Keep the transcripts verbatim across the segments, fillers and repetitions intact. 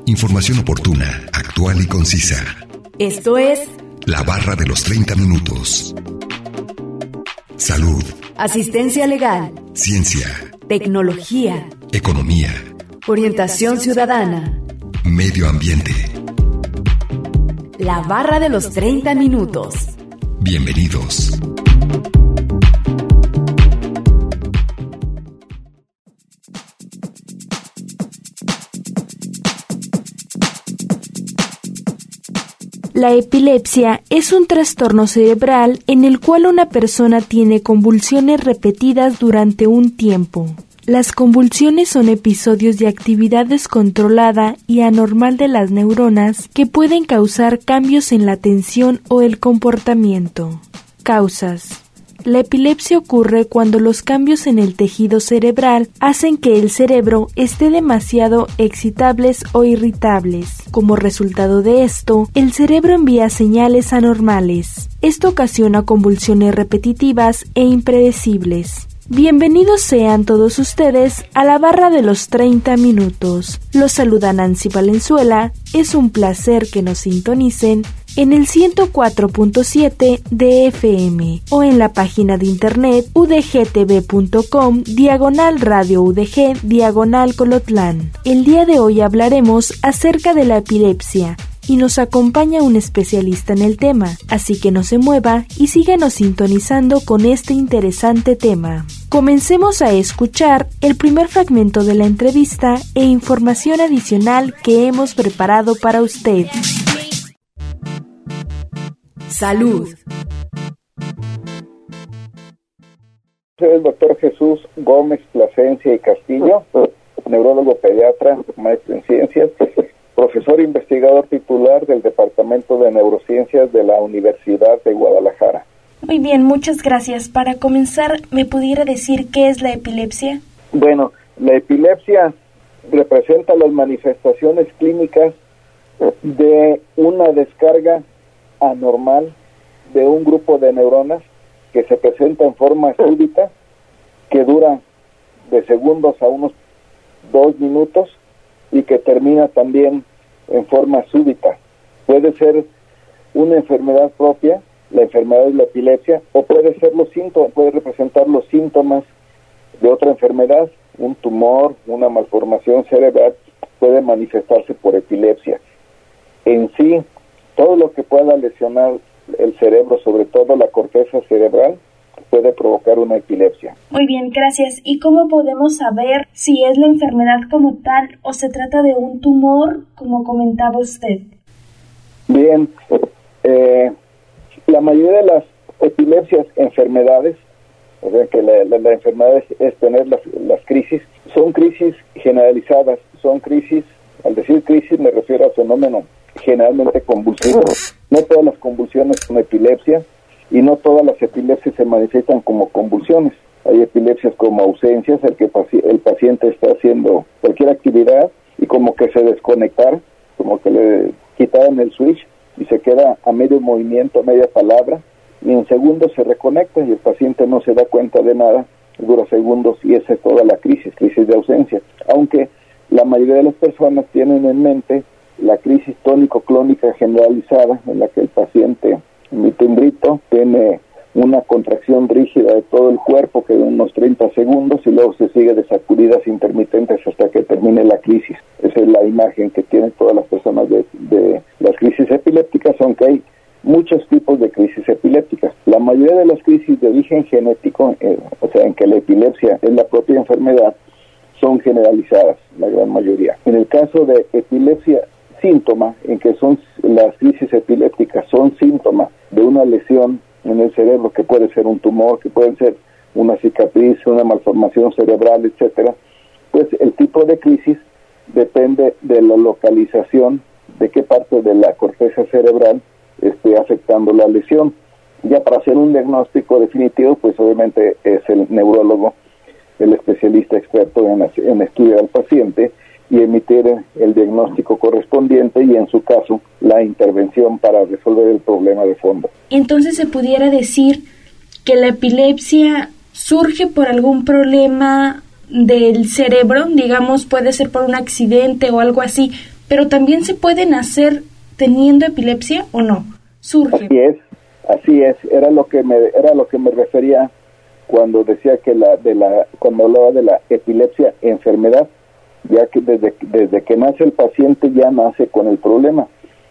Información oportuna, actual y concisa. Esto es La Barra de los treinta minutos. Salud. Asistencia legal. Ciencia. Tecnología. Economía. Orientación ciudadana. Medio ambiente. La Barra de los treinta minutos. Bienvenidos. La epilepsia es un trastorno cerebral en el cual una persona tiene convulsiones repetidas durante un tiempo. Las convulsiones son episodios de actividad descontrolada y anormal de las neuronas que pueden causar cambios en la atención o el comportamiento. Causas. La epilepsia ocurre cuando los cambios en el tejido cerebral hacen que el cerebro esté demasiado excitables o irritables. Como resultado de esto, el cerebro envía señales anormales. Esto ocasiona convulsiones repetitivas e impredecibles. Bienvenidos sean todos ustedes a la Barra de los treinta minutos. Los saluda Nancy Valenzuela. Es un placer que nos sintonicen en el ciento cuatro punto siete de F M o en la página de internet udgtv.com diagonal radio udg diagonal colotlán. El día de hoy hablaremos acerca de la epilepsia y nos acompaña un especialista en el tema, así que no se mueva y síganos sintonizando con este interesante tema. Comencemos a escuchar el primer fragmento de la entrevista e información adicional que hemos preparado para usted. Salud. Soy el doctor Jesús Gómez Plasencia y Castillo, neurólogo pediatra, maestro en ciencias, profesor e investigador titular del Departamento de Neurociencias de la Universidad de Guadalajara. Muy bien, muchas gracias. Para comenzar, ¿me pudiera decir qué es la epilepsia? Bueno, la epilepsia representa las manifestaciones clínicas de una descarga anormal de un grupo de neuronas que se presenta en forma súbita, que dura de segundos a unos dos minutos y que termina también en forma súbita. Puede ser una enfermedad propia, la enfermedad de la epilepsia, o puede ser los síntomas, puede representar los síntomas de otra enfermedad, un tumor, una malformación cerebral, puede manifestarse por epilepsia. En sí, todo lo que pueda lesionar el cerebro, sobre todo la corteza cerebral, puede provocar una epilepsia. Muy bien, gracias. ¿Y cómo podemos saber si es la enfermedad como tal o se trata de un tumor, como comentaba usted? Bien, eh, la mayoría de las epilepsias, enfermedades, o sea que la, la, la enfermedad es, es tener las, las crisis, son crisis generalizadas, son crisis, al decir crisis me refiero a fenómeno generalmente convulsivo. No todas las convulsiones son epilepsia y no todas las epilepsias se manifiestan como convulsiones. Hay epilepsias como ausencias, el que paci- el paciente está haciendo cualquier actividad y como que se desconectara, como que le quitaran el switch y se queda a medio movimiento, a media palabra, y en segundos se reconecta y el paciente no se da cuenta de nada, dura segundos y esa es toda la crisis, crisis de ausencia. Aunque la mayoría de las personas tienen en mente la crisis tónico-clónica generalizada, en la que el paciente emite un grito, tiene una contracción rígida de todo el cuerpo que de unos treinta segundos y luego se sigue de sacudidas intermitentes hasta que termine la crisis. Esa es la imagen que tienen todas las personas de, de las crisis epilépticas, aunque hay muchos tipos de crisis epilépticas. La mayoría de las crisis de origen genético, eh, o sea, en que la epilepsia es la propia enfermedad, son generalizadas, la gran mayoría. En el caso de epilepsia síntoma, en que son las crisis epilépticas, son síntomas de una lesión en el cerebro, que puede ser un tumor, que puede ser una cicatriz, una malformación cerebral, etcétera, pues el tipo de crisis depende de la localización, de qué parte de la corteza cerebral esté afectando la lesión. Ya para hacer un diagnóstico definitivo, pues obviamente es el neurólogo, el especialista experto en, en estudiar al paciente y emitir el diagnóstico correspondiente y en su caso la intervención para resolver el problema de fondo. Entonces se pudiera decir que la epilepsia surge por algún problema del cerebro, digamos puede ser por un accidente o algo así, pero también se puede nacer teniendo epilepsia o no. Surge. Así es, así es, era lo que me era lo que me refería cuando decía que la de la cuando hablaba de la epilepsia enfermedad, ya que desde desde que nace el paciente ya nace con el problema.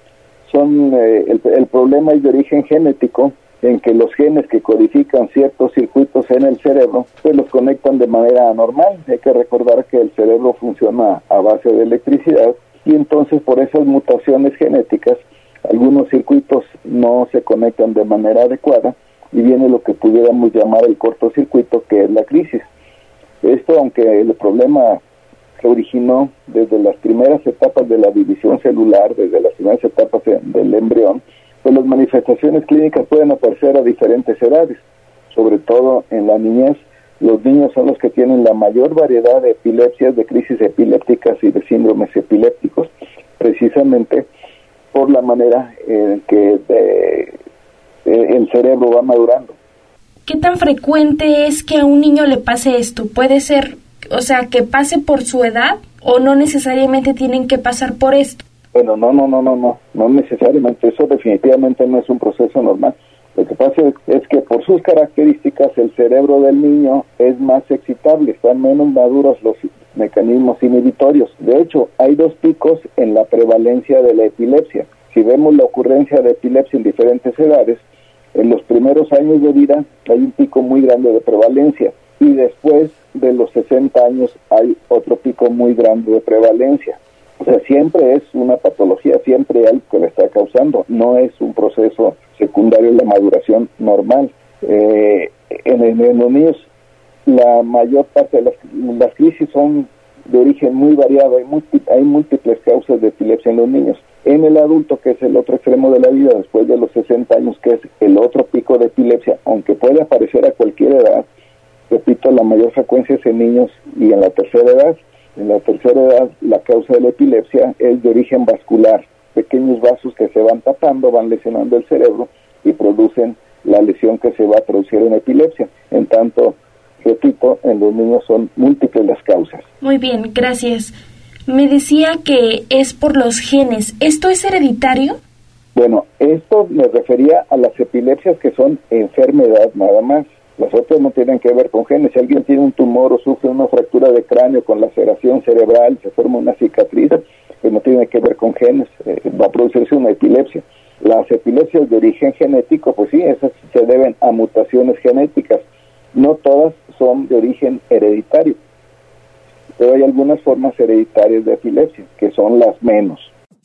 Son eh, el, el problema es de origen genético, en que los genes que codifican ciertos circuitos en el cerebro, pues los conectan de manera anormal. Hay que recordar que el cerebro funciona a base de electricidad, y entonces por esas mutaciones genéticas, algunos circuitos no se conectan de manera adecuada, y viene lo que pudiéramos llamar el cortocircuito, que es la crisis. Esto, aunque el problema se originó desde las primeras etapas de la división celular, desde las primeras etapas del embrión, pues las manifestaciones clínicas pueden aparecer a diferentes edades, sobre todo en la niñez. Los niños son los que tienen la mayor variedad de epilepsias, de crisis epilépticas y de síndromes epilépticos, precisamente por la manera en que de, de, el cerebro va madurando. ¿Qué tan frecuente es que a un niño le pase esto? ¿Puede ser, o sea, que pase por su edad o no necesariamente tienen que pasar por esto? Bueno, no, no, no, no, no, no necesariamente, eso definitivamente no es un proceso normal. Lo que pasa es que por sus características el cerebro del niño es más excitable, están menos maduros los mecanismos inhibitorios. De hecho, hay dos picos en la prevalencia de la epilepsia. Si vemos la ocurrencia de epilepsia en diferentes edades, en los primeros años de vida hay un pico muy grande de prevalencia, y después de los sesenta años hay otro pico muy grande de prevalencia. O sea, siempre es una patología, siempre hay algo que la está causando, no es un proceso secundario de la maduración normal. Eh, en, en, en los niños, la mayor parte de las, las crisis son de origen muy variado, hay, multi, hay múltiples causas de epilepsia en los niños. En el adulto, que es el otro extremo de la vida, después de los sesenta años, que es el otro pico de epilepsia, aunque puede aparecer a cualquier edad, repito, la mayor frecuencia es en niños y en la tercera edad. En la tercera edad, la causa de la epilepsia es de origen vascular. Pequeños vasos que se van tapando, van lesionando el cerebro y producen la lesión que se va a producir en epilepsia. En tanto, repito, en los niños son múltiples las causas. Muy bien, gracias. Me decía que es por los genes. ¿Esto es hereditario? Bueno, esto me refería a las epilepsias que son enfermedad nada más. Las otras no tienen que ver con genes. Si alguien tiene un tumor o sufre una fractura de cráneo con laceración cerebral, se forma una cicatriz, pues no tiene que ver con genes, eh, va a producirse una epilepsia. Las epilepsias de origen genético, pues sí, esas se deben a mutaciones genéticas. No todas son de origen hereditario, pero hay algunas formas hereditarias de epilepsia, que son las menos.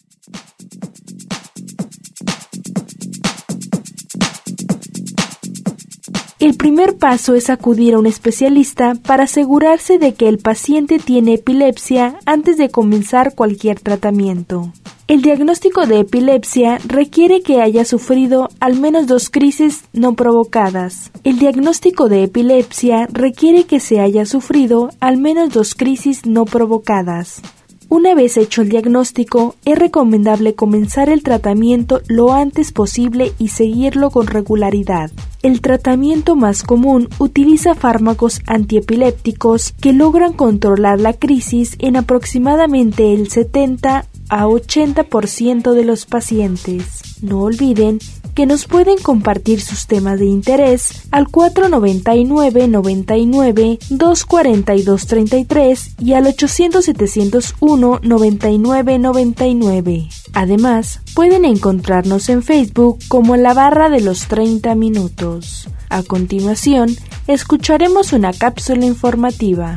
El primer paso es acudir a un especialista para asegurarse de que el paciente tiene epilepsia antes de comenzar cualquier tratamiento. El diagnóstico de epilepsia requiere que haya sufrido al menos dos crisis no provocadas. El diagnóstico de epilepsia requiere que se haya sufrido al menos dos crisis no provocadas. Una vez hecho el diagnóstico, es recomendable comenzar el tratamiento lo antes posible y seguirlo con regularidad. El tratamiento más común utiliza fármacos antiepilépticos que logran controlar la crisis en aproximadamente el setenta a ochenta por ciento de los pacientes. No olviden que nos pueden compartir sus temas de interés al cuatro noventa y nueve, noventa y nueve, doscientos cuarenta y dos treinta y tres y al ochocientos, setecientos uno, noventa y nueve, noventa y nueve. Además, pueden encontrarnos en Facebook como La Barra de los treinta Minutos. A continuación, escucharemos una cápsula informativa.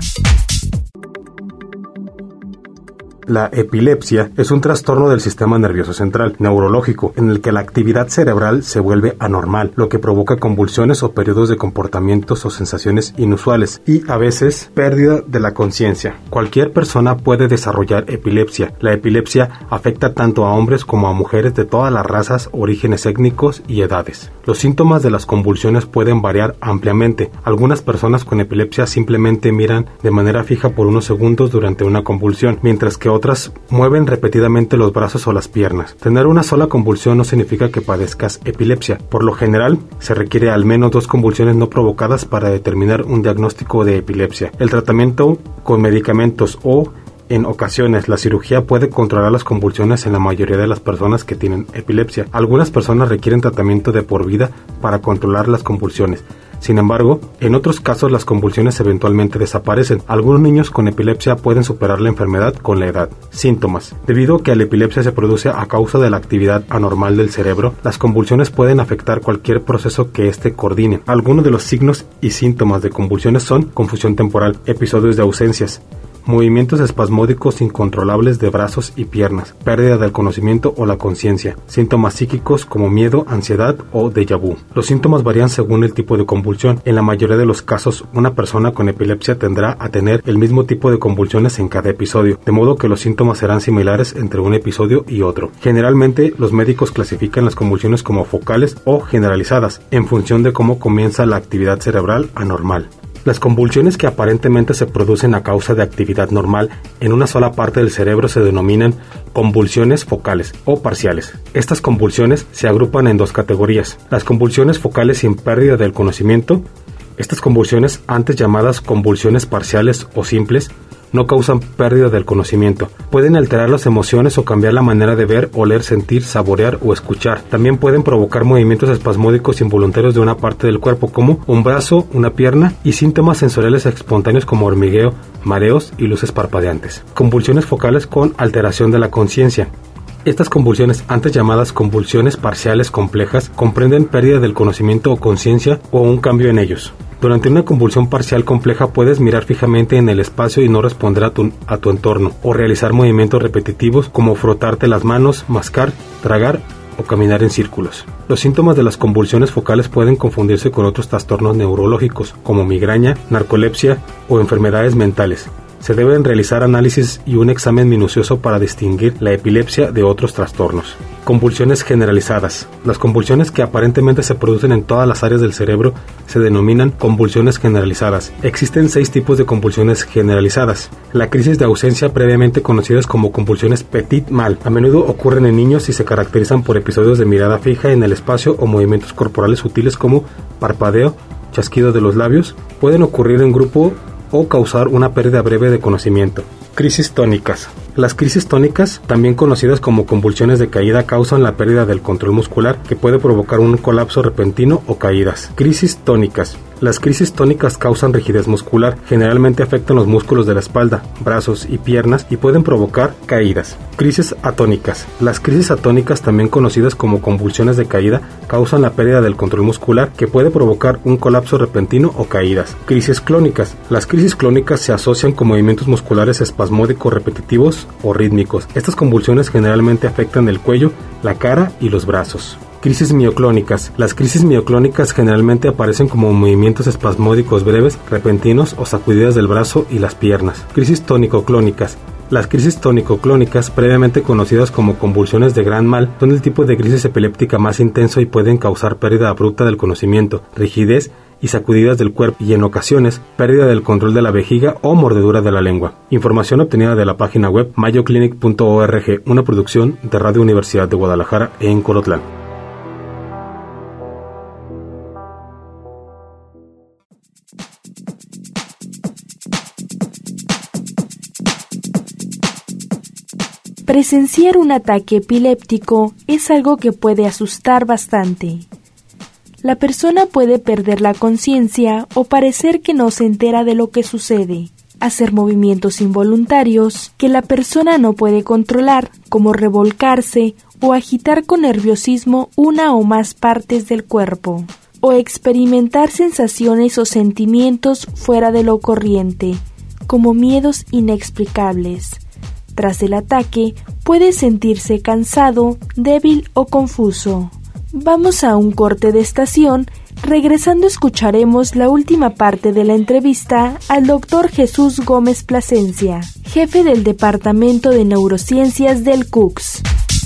La epilepsia es un trastorno del sistema nervioso central, neurológico, en el que la actividad cerebral se vuelve anormal, lo que provoca convulsiones o periodos de comportamientos o sensaciones inusuales y, a veces, pérdida de la conciencia. Cualquier persona puede desarrollar epilepsia. La epilepsia afecta tanto a hombres como a mujeres de todas las razas, orígenes étnicos y edades. Los síntomas de las convulsiones pueden variar ampliamente. Algunas personas con epilepsia simplemente miran de manera fija por unos segundos durante una convulsión, mientras que otras mueven repetidamente los brazos o las piernas. Tener una sola convulsión no significa que padezcas epilepsia. Por lo general, se requiere al menos dos convulsiones no provocadas para determinar un diagnóstico de epilepsia. El tratamiento con medicamentos o En ocasiones, la cirugía puede controlar las convulsiones en la mayoría de las personas que tienen epilepsia. Algunas personas requieren tratamiento de por vida para controlar las convulsiones. Sin embargo, en otros casos las convulsiones eventualmente desaparecen. Algunos niños con epilepsia pueden superar la enfermedad con la edad. Síntomas. Debido a que la epilepsia se produce a causa de la actividad anormal del cerebro, las convulsiones pueden afectar cualquier proceso que éste coordine. Algunos de los signos y síntomas de convulsiones son confusión temporal, episodios de ausencias, movimientos espasmódicos incontrolables de brazos y piernas, pérdida del conocimiento o la conciencia, síntomas psíquicos como miedo, ansiedad o déjà vu. Los síntomas varían según el tipo de convulsión. En la mayoría de los casos, una persona con epilepsia tendrá a tener el mismo tipo de convulsiones en cada episodio, de modo que los síntomas serán similares entre un episodio y otro. Generalmente, los médicos clasifican las convulsiones como focales o generalizadas, en función de cómo comienza la actividad cerebral anormal. Las convulsiones que aparentemente se producen a causa de actividad normal en una sola parte del cerebro se denominan convulsiones focales o parciales. Estas convulsiones se agrupan en dos categorías: las convulsiones focales sin pérdida del conocimiento. Estas convulsiones, antes llamadas convulsiones parciales o simples, no causan pérdida del conocimiento. Pueden alterar las emociones o cambiar la manera de ver, oler, sentir, saborear o escuchar. También pueden provocar movimientos espasmódicos involuntarios de una parte del cuerpo, como un brazo, una pierna, y síntomas sensoriales espontáneos como hormigueo, mareos y luces parpadeantes. Convulsiones focales con alteración de la conciencia. Estas convulsiones, antes llamadas convulsiones parciales complejas, comprenden pérdida del conocimiento o conciencia o un cambio en ellos. Durante una convulsión parcial compleja puedes mirar fijamente en el espacio y no responder a tu, a tu entorno, o realizar movimientos repetitivos como frotarte las manos, mascar, tragar o caminar en círculos. Los síntomas de las convulsiones focales pueden confundirse con otros trastornos neurológicos como migraña, narcolepsia o enfermedades mentales. Se deben realizar análisis y un examen minucioso para distinguir la epilepsia de otros trastornos. Convulsiones generalizadas. Las convulsiones que aparentemente se producen en todas las áreas del cerebro se denominan convulsiones generalizadas. Existen seis tipos de convulsiones generalizadas. La crisis de ausencia, previamente conocidas como convulsiones petit mal, a menudo ocurren en niños y se caracterizan por episodios de mirada fija en el espacio o movimientos corporales sutiles como parpadeo, chasquido de los labios. Pueden ocurrir en grupo o causar una pérdida breve de conocimiento. Crisis tónicas. Las crisis tónicas, también conocidas como convulsiones de caída, causan la pérdida del control muscular que puede provocar un colapso repentino o caídas. Crisis tónicas. Las crisis tónicas causan rigidez muscular, generalmente afectan los músculos de la espalda, brazos y piernas y pueden provocar caídas. Crisis atónicas. Las crisis atónicas, también conocidas como convulsiones de caída, causan la pérdida del control muscular que puede provocar un colapso repentino o caídas. Crisis clónicas. Las crisis clónicas se asocian con movimientos musculares espasmódicos repetitivos o rítmicos. Estas convulsiones generalmente afectan el cuello, la cara y los brazos. Crisis mioclónicas. Las crisis mioclónicas generalmente aparecen como movimientos espasmódicos breves, repentinos o sacudidas del brazo y las piernas. Crisis tónico-clónicas. Las crisis tónico-clónicas, previamente conocidas como convulsiones de gran mal, son el tipo de crisis epiléptica más intenso y pueden causar pérdida abrupta del conocimiento, rigidez y sacudidas del cuerpo y en ocasiones pérdida del control de la vejiga o mordedura de la lengua. Información obtenida de la página web mayo clinic punto org, una producción de Radio Universidad de Guadalajara en Colotlán. Presenciar un ataque epiléptico es algo que puede asustar bastante. La persona puede perder la conciencia o parecer que no se entera de lo que sucede, hacer movimientos involuntarios que la persona no puede controlar, como revolcarse o agitar con nerviosismo una o más partes del cuerpo, o experimentar sensaciones o sentimientos fuera de lo corriente, como miedos inexplicables. Tras el ataque, puede sentirse cansado, débil o confuso. Vamos a un corte de estación. Regresando escucharemos la última parte de la entrevista al doctor Jesús Gómez Plasencia, jefe del Departamento de Neurociencias del C U C S.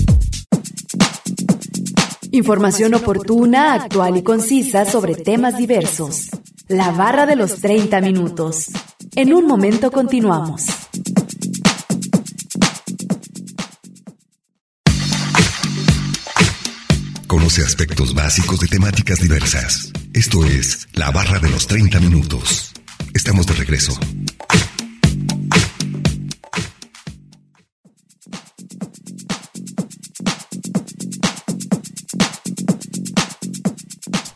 Información oportuna, actual y concisa sobre temas diversos. La barra de los treinta minutos. En un momento continuamos. Conoce aspectos básicos de temáticas diversas. Esto es La Barra de los treinta minutos. Estamos de regreso.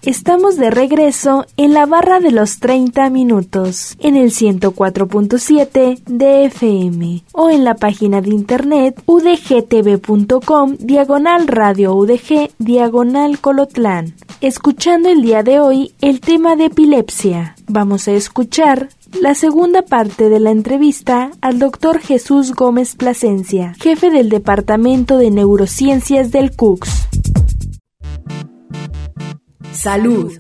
Estamos de regreso en la barra de los treinta minutos, en el ciento cuatro punto siete de F M o en la página de internet udgtv.com diagonal radio udg diagonal colotlán. Escuchando el día de hoy el tema de epilepsia, vamos a escuchar la segunda parte de la entrevista al doctor Jesús Gómez Plasencia, jefe del Departamento de Neurociencias del C U C S. Salud.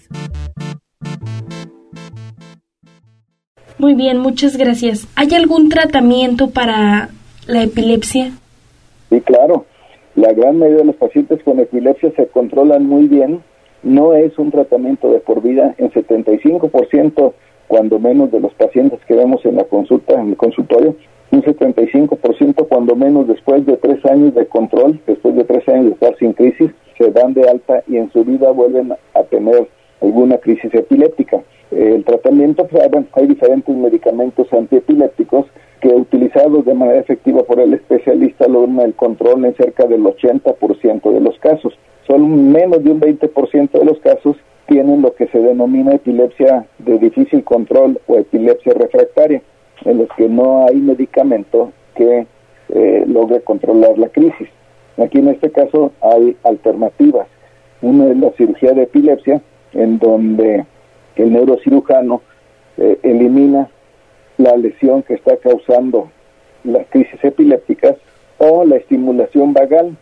Muy bien, muchas gracias. ¿Hay algún tratamiento para la epilepsia? Sí, claro. La gran mayoría de los pacientes con epilepsia se controlan muy bien. No es un tratamiento de por vida. En setenta y cinco por ciento, cuando menos, de los pacientes que vemos en la consulta, en el consultorio, un setenta y cinco por ciento cuando menos después de tres años de control, después de tres años de estar sin crisis, se dan de alta y en su vida vuelven a tener alguna crisis epiléptica. El tratamiento, bueno, hay diferentes medicamentos antiepilépticos que, utilizados de manera efectiva por el especialista, logran el control en cerca del ochenta por ciento de los casos. Solo menos de un veinte por ciento de los casos tienen lo que se denomina epilepsia de difícil control o epilepsia refractaria, en los que no hay medicamento que eh, logre controlar la crisis. Aquí en este caso hay alternativas. Una es la cirugía de epilepsia, en donde el neurocirujano eh, elimina la lesión que está causando las crisis epilépticas, o la estimulación vagal,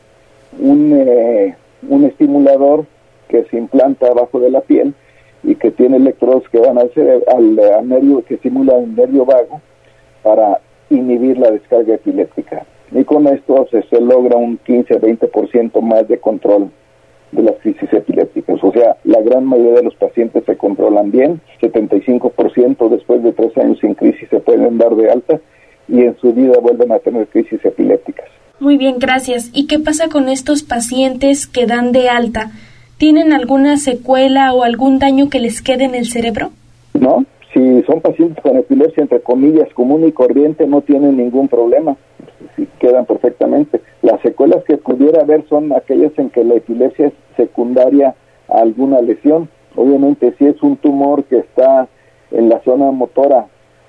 un, eh, un estimulador que se implanta abajo de la piel y que tiene electrodos que van al, cerebro, al, al nervio, que estimulan el nervio vago para inhibir la descarga epiléptica. Y con esto se, se logra un quince a veinte por ciento más de control de las crisis epilépticas. O sea, la gran mayoría de los pacientes se controlan bien, setenta y cinco por ciento después de tres años sin crisis se pueden dar de alta y en su vida vuelven a tener crisis epilépticas. Muy bien, gracias. ¿Y qué pasa con estos pacientes que dan de alta? ¿Tienen alguna secuela o algún daño que les quede en el cerebro? No, si son pacientes con epilepsia, entre comillas, común y corriente, no tienen ningún problema, si quedan perfectamente. Las secuelas que pudiera haber son aquellas en que la epilepsia es secundaria a alguna lesión. Obviamente, si es un tumor que está en la zona motora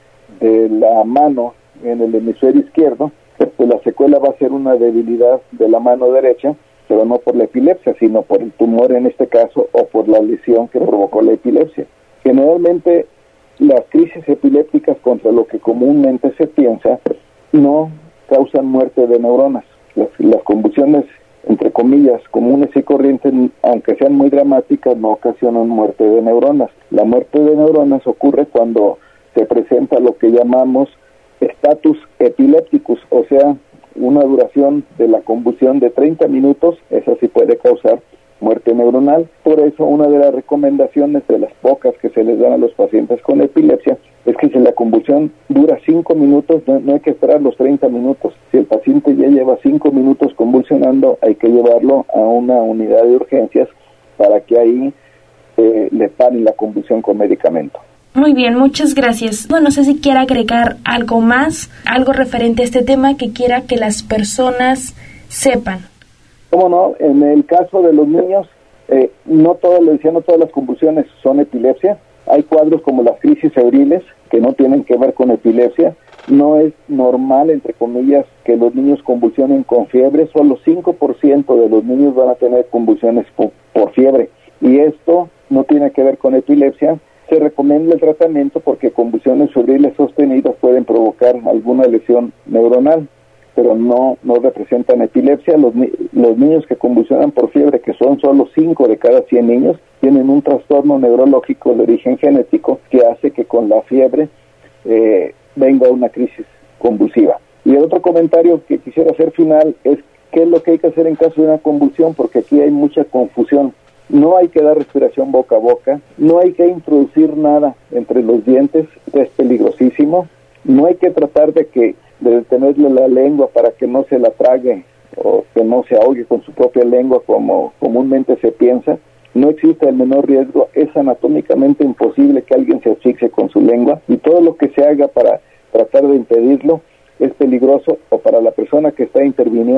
de la mano, en el hemisferio izquierdo, pues la secuela va a ser una debilidad de la mano derecha, pero no por la epilepsia, sino por el tumor en este caso, o por la lesión que provocó la epilepsia. Generalmente, las crisis epilépticas, contra lo que comúnmente se piensa, no causan muerte de neuronas. Las, las convulsiones, entre comillas, comunes y corrientes, aunque sean muy dramáticas, no ocasionan muerte de neuronas. La muerte de neuronas ocurre cuando se presenta lo que llamamos status epilépticus, o sea, una duración de la convulsión de treinta minutos, esa sí puede causar muerte neuronal. Por eso, una de las recomendaciones, de las pocas que se les dan a los pacientes con epilepsia, es que si la convulsión dura cinco minutos, no, no hay que esperar los treinta minutos. Si el paciente ya lleva cinco minutos convulsionando, hay que llevarlo a una unidad de urgencias para que ahí eh, le paren la convulsión con medicamento. Muy bien, muchas gracias. Bueno, no sé si quiera agregar algo más, algo referente a este tema que quiera que las personas sepan. ¿Cómo no? En el caso de los niños, eh, no todas, le decía, no todas las convulsiones son epilepsia. Hay cuadros como las crisis febriles que no tienen que ver con epilepsia. No es normal, entre comillas, que los niños convulsionen con fiebre. Solo cinco por ciento de los niños van a tener convulsiones por, por fiebre. Y esto no tiene que ver con epilepsia. Se recomienda el tratamiento porque convulsiones febriles sostenidas pueden provocar alguna lesión neuronal, pero no, no representan epilepsia. Los, los niños que convulsionan por fiebre, que son solo cinco de cada cien niños, tienen un trastorno neurológico de origen genético que hace que con la fiebre eh, venga una crisis convulsiva. Y el otro comentario que quisiera hacer final es qué es lo que hay que hacer en caso de una convulsión, porque aquí hay mucha confusión. No hay que dar respiración boca a boca, no hay que introducir nada entre los dientes, es peligrosísimo. No hay que tratar de que de detenerle la lengua para que no se la trague o que no se ahogue con su propia lengua como comúnmente se piensa. No existe el menor riesgo, es anatómicamente imposible que alguien se asfixie con su lengua, y todo lo que se haga para tratar de impedirlo es peligroso, o para la persona que está interviniendo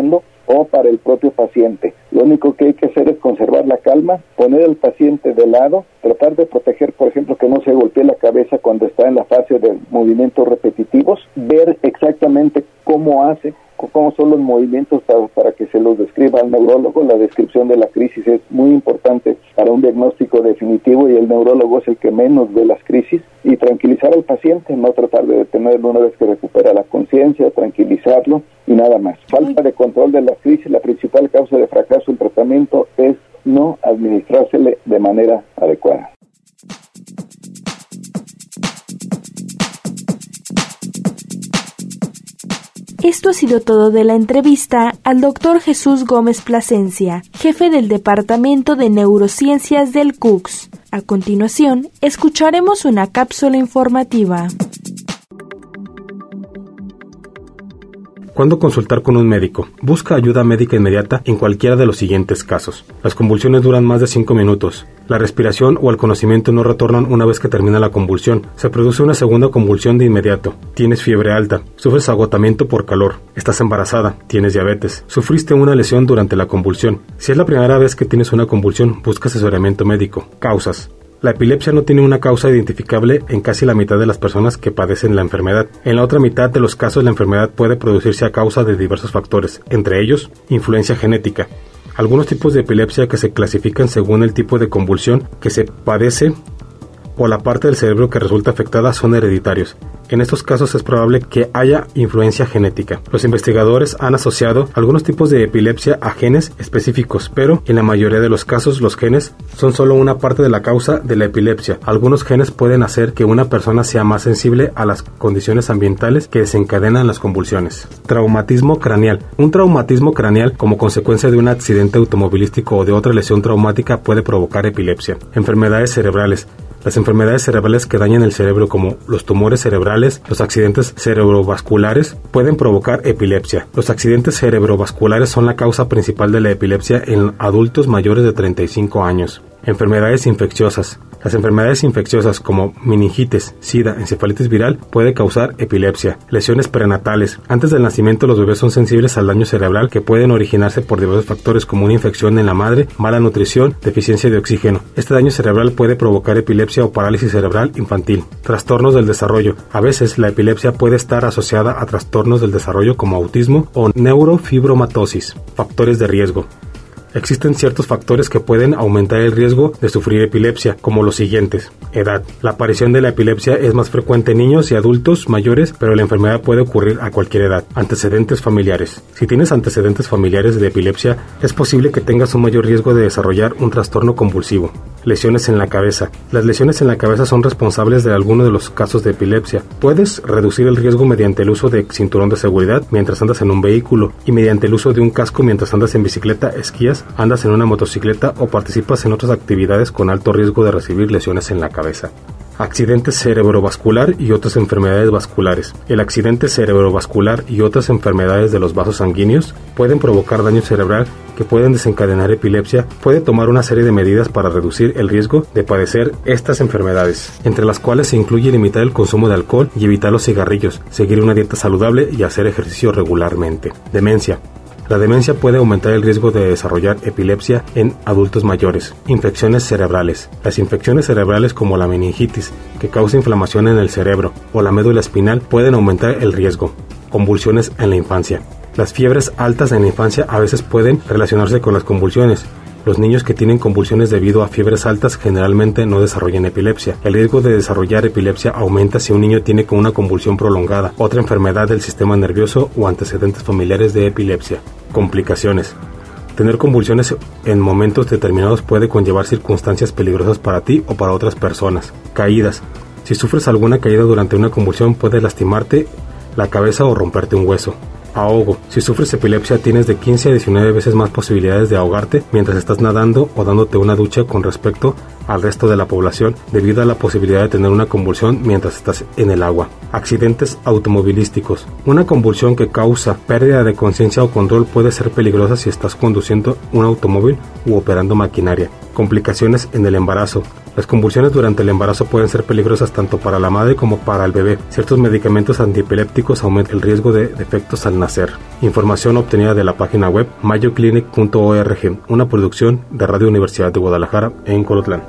o para el propio paciente. Lo único que hay que hacer es conservar la calma, poner al paciente de lado, tratar de proteger, por ejemplo, que no se golpee la cabeza cuando está en la fase de movimientos repetitivos, ver exactamente cómo hace, cómo son los movimientos para, para que se los describa al neurólogo. La descripción de la crisis es muy importante para un diagnóstico definitivo y el neurólogo es el que menos ve las crisis, y tranquilizar al paciente, no tratar de detenerlo una vez que recupera la conciencia, tranquilizarlo y nada más. Falta de control de las crisis, la principal causa de fracaso del tratamiento es no administrársele de manera adecuada. Esto ha sido todo de la entrevista al doctor Jesús Gómez Plasencia, jefe del Departamento de Neurociencias del C U C S. A continuación, escucharemos una cápsula informativa. ¿Cuándo consultar con un médico? Busca ayuda médica inmediata en cualquiera de los siguientes casos. Las convulsiones duran más de cinco minutos. La respiración o el conocimiento no retornan una vez que termina la convulsión. Se produce una segunda convulsión de inmediato. Tienes fiebre alta. Sufres agotamiento por calor. Estás embarazada. Tienes diabetes. Sufriste una lesión durante la convulsión. Si es la primera vez que tienes una convulsión, busca asesoramiento médico. Causas. La epilepsia no tiene una causa identificable en casi la mitad de las personas que padecen la enfermedad. En la otra mitad de los casos, la enfermedad puede producirse a causa de diversos factores, entre ellos, influencia genética. Algunos tipos de epilepsia que se clasifican según el tipo de convulsión que se padece o la parte del cerebro que resulta afectada son hereditarios. En estos casos es probable que haya influencia genética. Los investigadores han asociado algunos tipos de epilepsia a genes específicos, pero en la mayoría de los casos los genes son solo una parte de la causa de la epilepsia. Algunos genes pueden hacer que una persona sea más sensible a las condiciones ambientales que desencadenan las convulsiones. Traumatismo craneal. Un traumatismo craneal como consecuencia de un accidente automovilístico o de otra lesión traumática puede provocar epilepsia. Enfermedades cerebrales. Las enfermedades cerebrales que dañan el cerebro, como los tumores cerebrales, los accidentes cerebrovasculares, pueden provocar epilepsia. Los accidentes cerebrovasculares son la causa principal de la epilepsia en adultos mayores de treinta y cinco años. Enfermedades infecciosas. Las enfermedades infecciosas como meningitis, sida, encefalitis viral puede causar epilepsia. Lesiones prenatales. Antes del nacimiento los bebés son sensibles al daño cerebral que pueden originarse por diversos factores como una infección en la madre, mala nutrición, deficiencia de oxígeno. Este daño cerebral puede provocar epilepsia o parálisis cerebral infantil. Trastornos del desarrollo. A veces la epilepsia puede estar asociada a trastornos del desarrollo como autismo o neurofibromatosis. Factores de riesgo. Existen ciertos factores que pueden aumentar el riesgo de sufrir epilepsia, como los siguientes. Edad. La aparición de la epilepsia es más frecuente en niños y adultos mayores, pero la enfermedad puede ocurrir a cualquier edad. Antecedentes familiares. Si tienes antecedentes familiares de epilepsia, es posible que tengas un mayor riesgo de desarrollar un trastorno convulsivo. Lesiones en la cabeza. Las lesiones en la cabeza son responsables de algunos de los casos de epilepsia. Puedes reducir el riesgo mediante el uso de cinturón de seguridad mientras andas en un vehículo y mediante el uso de un casco mientras andas en bicicleta, esquías, andas en una motocicleta o participas en otras actividades con alto riesgo de recibir lesiones en la cabeza. Accidente cerebrovascular y otras enfermedades vasculares. El accidente cerebrovascular y otras enfermedades de los vasos sanguíneos pueden provocar daño cerebral que pueden desencadenar epilepsia. Puede tomar una serie de medidas para reducir el riesgo de padecer estas enfermedades, entre las cuales se incluye limitar el consumo de alcohol y evitar los cigarrillos, seguir una dieta saludable y hacer ejercicio regularmente. Demencia. La demencia puede aumentar el riesgo de desarrollar epilepsia en adultos mayores. Infecciones cerebrales. Las infecciones cerebrales como la meningitis, que causa inflamación en el cerebro, o la médula espinal, pueden aumentar el riesgo. Convulsiones en la infancia. Las fiebres altas en la infancia a veces pueden relacionarse con las convulsiones. Los niños que tienen convulsiones debido a fiebres altas generalmente no desarrollan epilepsia. El riesgo de desarrollar epilepsia aumenta si un niño tiene con una convulsión prolongada, otra enfermedad del sistema nervioso o antecedentes familiares de epilepsia. Complicaciones. Tener convulsiones en momentos determinados puede conllevar circunstancias peligrosas para ti o para otras personas. Caídas. Si sufres alguna caída durante una convulsión puede lastimarte la cabeza o romperte un hueso. Ahogo. Si sufres epilepsia tienes de quince a diecinueve veces más posibilidades de ahogarte mientras estás nadando o dándote una ducha con respecto al resto de la población debido a la posibilidad de tener una convulsión mientras estás en el agua. Accidentes automovilísticos. Una convulsión que causa pérdida de conciencia o control puede ser peligrosa si estás conduciendo un automóvil u operando maquinaria. Complicaciones en el embarazo. Las convulsiones durante el embarazo pueden ser peligrosas tanto para la madre como para el bebé. Ciertos medicamentos antiepilépticos aumentan el riesgo de defectos al nacer. Información obtenida de la página web mayo clinic punto org, una producción de Radio Universidad de Guadalajara en Colotlán.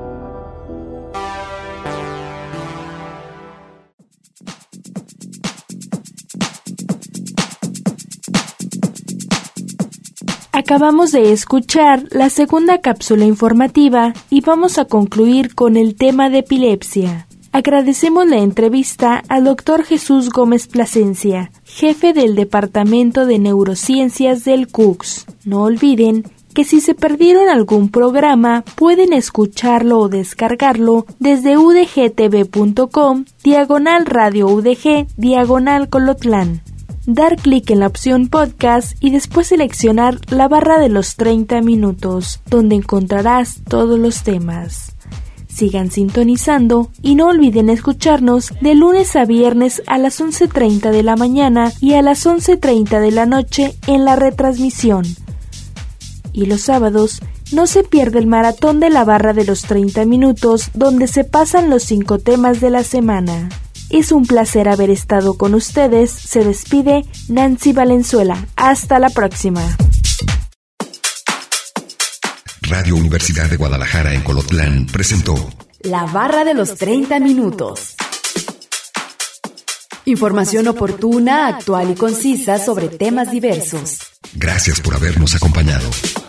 Acabamos de escuchar la segunda cápsula informativa y vamos a concluir con el tema de epilepsia. Agradecemos la entrevista al doctor Jesús Gómez Plasencia, jefe del Departamento de Neurociencias del C U C S. No olviden que si se perdieron algún programa, pueden escucharlo o descargarlo desde udgtv.com, diagonal radio UDG, diagonal Colotlán. Dar clic en la opción podcast y después seleccionar la barra de los treinta minutos, donde encontrarás todos los temas. Sigan sintonizando y no olviden escucharnos de lunes a viernes a las once treinta de la mañana y a las once treinta de la noche en la retransmisión. Y los sábados no se pierde el maratón de la barra de los treinta minutos, donde se pasan los cinco temas de la semana. Es un placer haber estado con ustedes. Se despide Nancy Valenzuela. Hasta la próxima. Radio Universidad de Guadalajara en Colotlán presentó La barra de los treinta minutos. Información oportuna, actual y concisa sobre temas diversos. Gracias por habernos acompañado.